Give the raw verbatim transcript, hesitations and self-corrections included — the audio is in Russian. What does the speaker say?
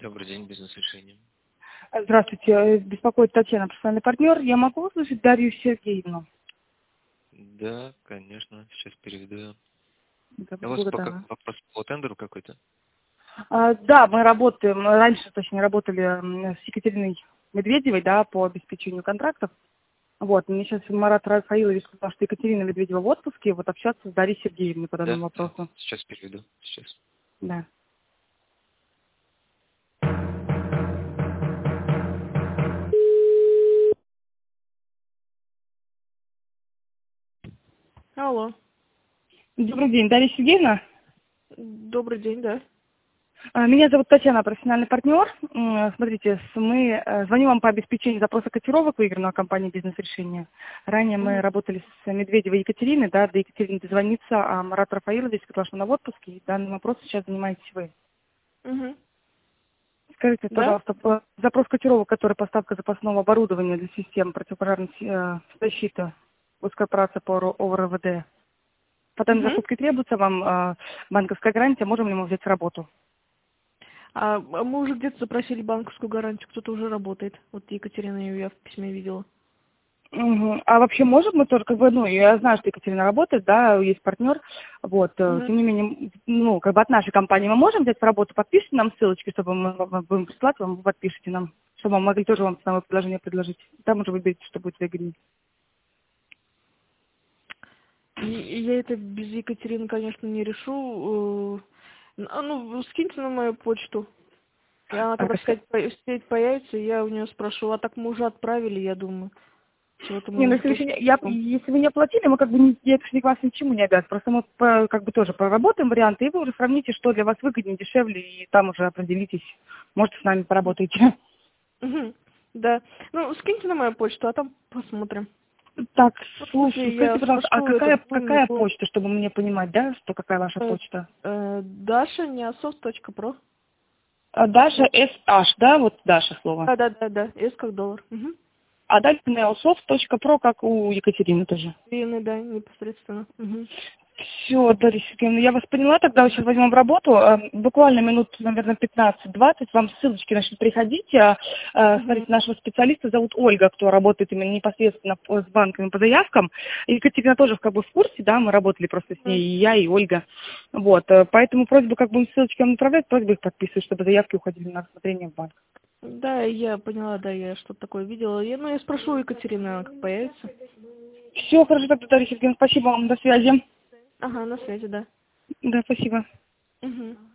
Добрый день, бизнес-решение. Здравствуйте, беспокоит Татьяна, профессиональный партнер. Я могу услышать Дарью Сергеевну? Да, конечно, сейчас переведу. Добро- У вас пока благодарна. вопрос по тендеру какой-то? А, да, мы работаем, мы раньше, точнее, работали м, с Екатериной Медведевой, да, по обеспечению контрактов. Вот, мне сейчас Марат Рафаилович сказал, что Екатерина Медведева в отпуске, вот общаться с Дарьей Сергеевной по Да, данному да, вопросу. сейчас переведу, сейчас. Да. Алло. Добрый день, Дарья Сергеевна. Добрый день, да. А, Меня зовут Татьяна, профессиональный партнер. М, Смотрите, с- мы э, звоним вам по обеспечению запроса котировок выигранного компании «Бизнес-решение». Ранее мы Мгм. работали с Медведевой Екатериной, да, до Екатерины дозвониться, а Марат Рафаилович сказал, что она в отпуске, и данным вопросом сейчас занимаетесь вы. Мгм. Скажите, Да? пожалуйста, по- запрос котировок, который поставка запасного оборудования для систем противопожарной э, защиты, госкорпорация по РО- ОРВД. По данной Мгм. закупке требуется вам э, банковская гарантия, можем ли мы взять в работу? А а мы уже где-то запросили банковскую гарантию, кто-то уже работает. Вот Екатерина ее я в письме видела. Мгм. А вообще можем мы тоже, как бы, ну, я знаю, что Екатерина работает, да, есть партнер, вот, э, Мгм. тем не менее, ну, как бы от нашей компании мы можем взять в работу, подпишите нам ссылочки, чтобы мы вам будем присылать вам, вы подпишите нам, чтобы мы могли тоже вам самое предложение предложить. Там уже выберите, что будет выгоднее. И, и я это без Екатерины, конечно, не решу. Э, а Ну, скиньте на мою почту. И она, А, когда ска- сказать, по- сеть появится, я у нее спрошу. А так мы уже отправили, я думаю. Чего-то Не, мы ну уже если, вы еще точно не- я, ждем. если вы не оплатили, мы как бы не, я не вас ничему не обязаны. Просто мы по- как бы тоже проработаем варианты, и вы уже сравните, что для вас выгоднее, дешевле, и там уже определитесь, может, с нами поработаете. Мгм. Да. Ну, скиньте на мою почту, а там посмотрим. Так, Ну, в слушай, смысле, я скажите, пожалуйста, а спрошу какая, этот блин, не какая блин. почта, чтобы мне понимать, да, что какая ваша Э, почта? э, Даша неософт точка про. А, Даша эс аш, да, вот Даша слово. Да, да, да, да. S как доллар. Угу. А дальше neosoft точка про, как у Екатерины тоже. Вины, да, непосредственно. Угу. Все, Дарья Сергеевна, я вас поняла, тогда сейчас возьмем в работу. Э, Буквально минут, наверное, пятнадцать-двадцать вам ссылочки начнут приходить. А, э, Угу. Смотрите, нашего специалиста зовут Ольга, кто работает именно непосредственно по- с банками по заявкам. И Екатерина тоже как бы в курсе, да, мы работали просто с ней, и я, и Ольга. Вот, э, поэтому просьба как бы ссылочки вам направлять, просьба их подписывать, чтобы заявки уходили на рассмотрение в банк. Да, я поняла, да, я что-то такое видела. Я, ну, я спрошу у Екатерины, она как появится. Все, хорошо, тогда, Дарья Сергеевна, спасибо вам, до связи. Ага, на связи, да. Да, спасибо. Угу.